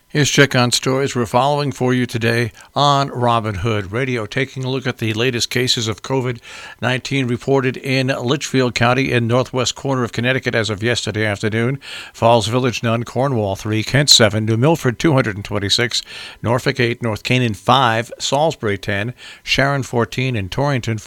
Here's Check on Stories we're following for you today on Robin Hood Radio, taking a look at the latest cases of COVID-19 reported in Litchfield County in northwest corner of Connecticut as of yesterday afternoon. Falls Village none, Cornwall 3, Kent 7, New Milford 226, Norfolk 8, North Canaan 5, Salisbury 10, Sharon 14, and Torrington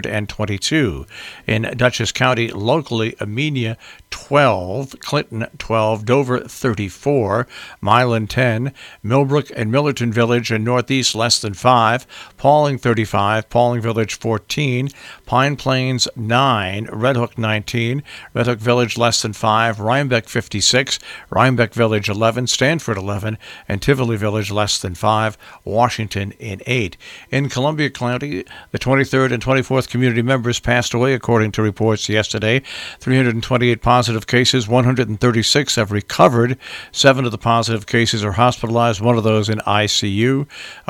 422. In Dutchess County, locally, Amenia 12, Clinton 12, Dover 34, Milan 10, Millbrook and Millerton Village in Northeast less than 5, Pauling 35, Pauling Village 14, Pine Plains 9, Red Hook 19, Red Hook Village less than 5, Rhinebeck 56, Rhinebeck Village 11, Stanford 11, and Tivoli Village less than 5, Washington in 8. In Columbia County, the 23rd and 24th community members passed away according to reports yesterday. 328 positive cases, 136 have recovered. 7 of the positive cases are hospitalized, one of those in ICU.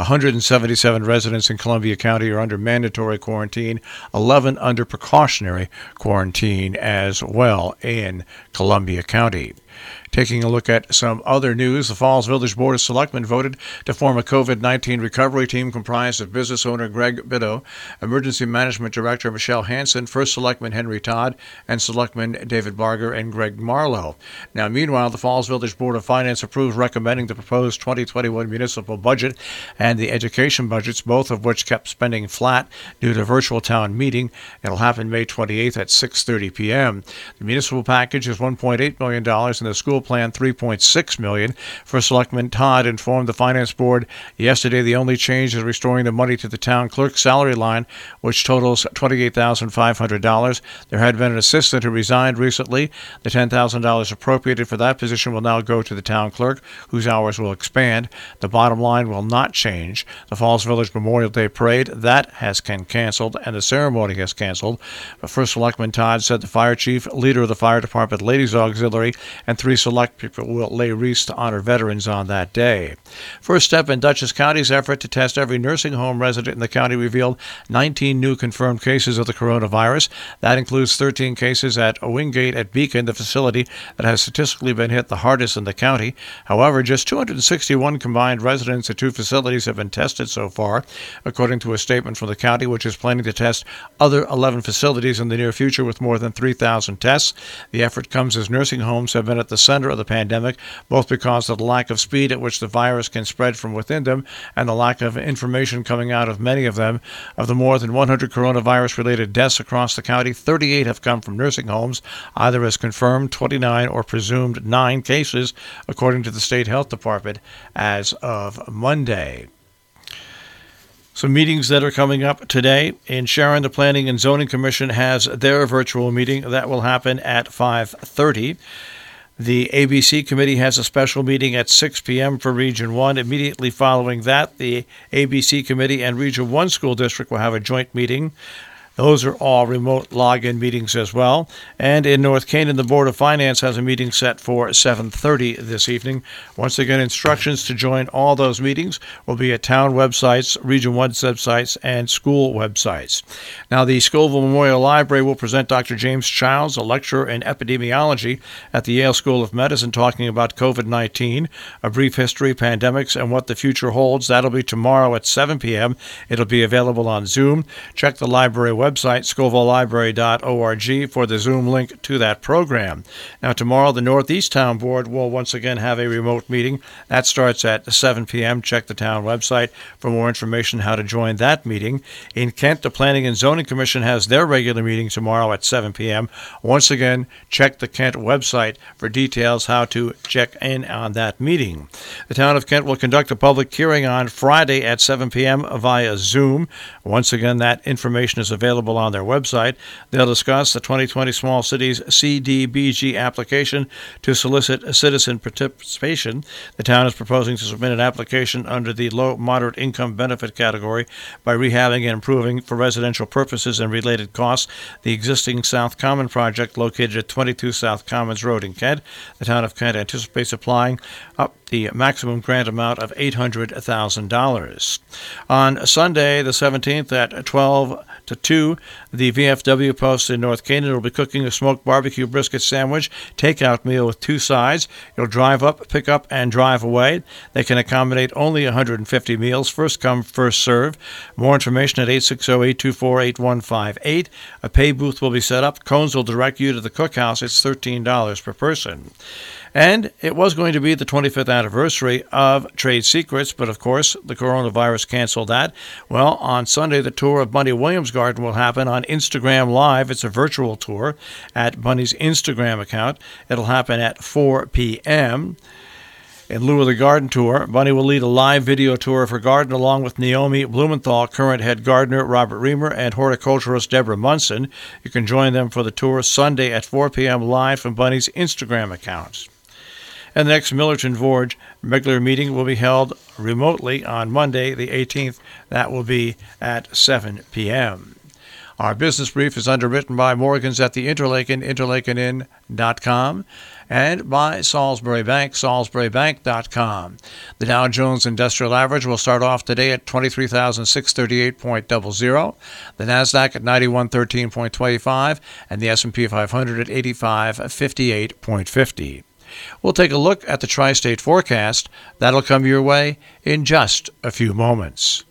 177 residents in Columbia County are under mandatory quarantine, 11 under precautionary quarantine as well in Columbia County. Taking a look at some other news, the Falls Village Board of Selectmen voted to form a COVID-19 recovery team comprised of business owner Greg Bidow, Emergency Management Director Michelle Hanson, First Selectman Henry Todd, and Selectmen David Barger and Greg Marlowe. Now, meanwhile, the Falls Village Board of Finance approved recommending the proposed 2021 municipal budget and the education budgets, both of which kept spending flat due to a virtual town meeting. It'll happen May 28th at 6:30 p.m. The municipal package is $1.8 million and the school plan $3.6 million. First Selectman Todd informed the Finance Board yesterday the only change is restoring the money to the town clerk's salary line, which totals $28,500. There had been an assistant who resigned recently. The $10,000 appropriated for that position will now go to the town clerk, whose hours will expand. The bottom line will not change. The Falls Village Memorial Day Parade, that has been canceled, and the ceremony has canceled. But First Selectman Todd said the fire chief, leader of the fire department, Ladies Auxiliary, and 3 select people will lay wreaths to honor veterans on that day. First step in Dutchess County's effort to test every nursing home resident in the county revealed 19 new confirmed cases of the coronavirus. That includes 13 cases at Wingate at Beacon, the facility that has statistically been hit the hardest in the county. However, just 261 combined residents at 2 facilities have been tested so far, according to a statement from the county, which is planning to test other 11 facilities in the near future with more than 3,000 tests. The effort comes as nursing homes have been at the center of the pandemic, both because of the lack of speed at which the virus can spread from within them and the lack of information coming out of many of them. Of the more than 100 coronavirus-related deaths across the county, 38 have come from nursing homes, either as confirmed 29 or presumed 9 cases, according to the State Health Department as of Monday. Some meetings that are coming up today. In Sharon, the Planning and Zoning Commission has their virtual meeting. That will happen at 5:30. The ABC Committee has a special meeting at 6 p.m. for Region 1. Immediately following that, the ABC Committee and Region 1 School District will have a joint meeting. Those are all remote login meetings as well. And in North Canaan, the Board of Finance has a meeting set for 7:30 this evening. Once again, instructions to join all those meetings will be at town websites, Region 1 websites, and school websites. Now, the Scoville Memorial Library will present Dr. James Childs, a lecturer in epidemiology at the Yale School of Medicine, talking about COVID-19, a brief history, pandemics, and what the future holds. That'll be tomorrow at 7 p.m. It'll be available on Zoom. Check the library website, scovillelibrary.org, for the Zoom link to that program. Now, tomorrow, the Northeast Town Board will once again have a remote meeting. That starts at 7 p.m. Check the town website for more information how to join that meeting. In Kent, the Planning and Zoning Commission has their regular meeting tomorrow at 7 p.m. Once again, check the Kent website for details how to check in on that meeting. The town of Kent will conduct a public hearing on Friday at 7 p.m. via Zoom. Once again, that information is available on their website. They'll discuss the 2020 Small Cities CDBG application to solicit citizen participation. The town is proposing to submit an application under the low-moderate income benefit category by rehabbing and improving for residential purposes and related costs the existing South Common project located at 22 South Commons Road in Kent. The town of Kent anticipates applying up the maximum grant amount of $800,000. On Sunday, the 17th, at 12 to 2, the VFW post in North Canaan will be cooking a smoked barbecue brisket sandwich takeout meal with 2 sides. You'll drive up, pick up, and drive away. They can accommodate only 150 meals. First come, first serve. More information at 860-824-8158. A pay booth will be set up. Cones will direct you to the cookhouse. It's $13 per person. And it was going to be the 25th anniversary of Trade Secrets, but of course the coronavirus canceled that. Well, on Sunday, the tour of Bunny Williams Garden will happen on Instagram Live. It's a virtual tour at Bunny's Instagram account. It'll happen at 4 p.m. In lieu of the garden tour, Bunny will lead a live video tour of her garden along with Naomi Blumenthal, current head gardener Robert Reamer, and horticulturist Deborah Munson. You can join them for the tour Sunday at 4 p.m. live from Bunny's Instagram account. And the next Millerton Forge regular meeting will be held remotely on Monday, the 18th. That will be at 7 p.m. Our business brief is underwritten by Morgans at the Interlaken, interlakenin.com, and by Salisbury Bank, salisburybank.com. The Dow Jones Industrial Average will start off today at 23,638.00, the Nasdaq at 9113.25, and the S&P 500 at 8558.50. We'll take a look at the tri-state forecast. That'll come your way in just a few moments.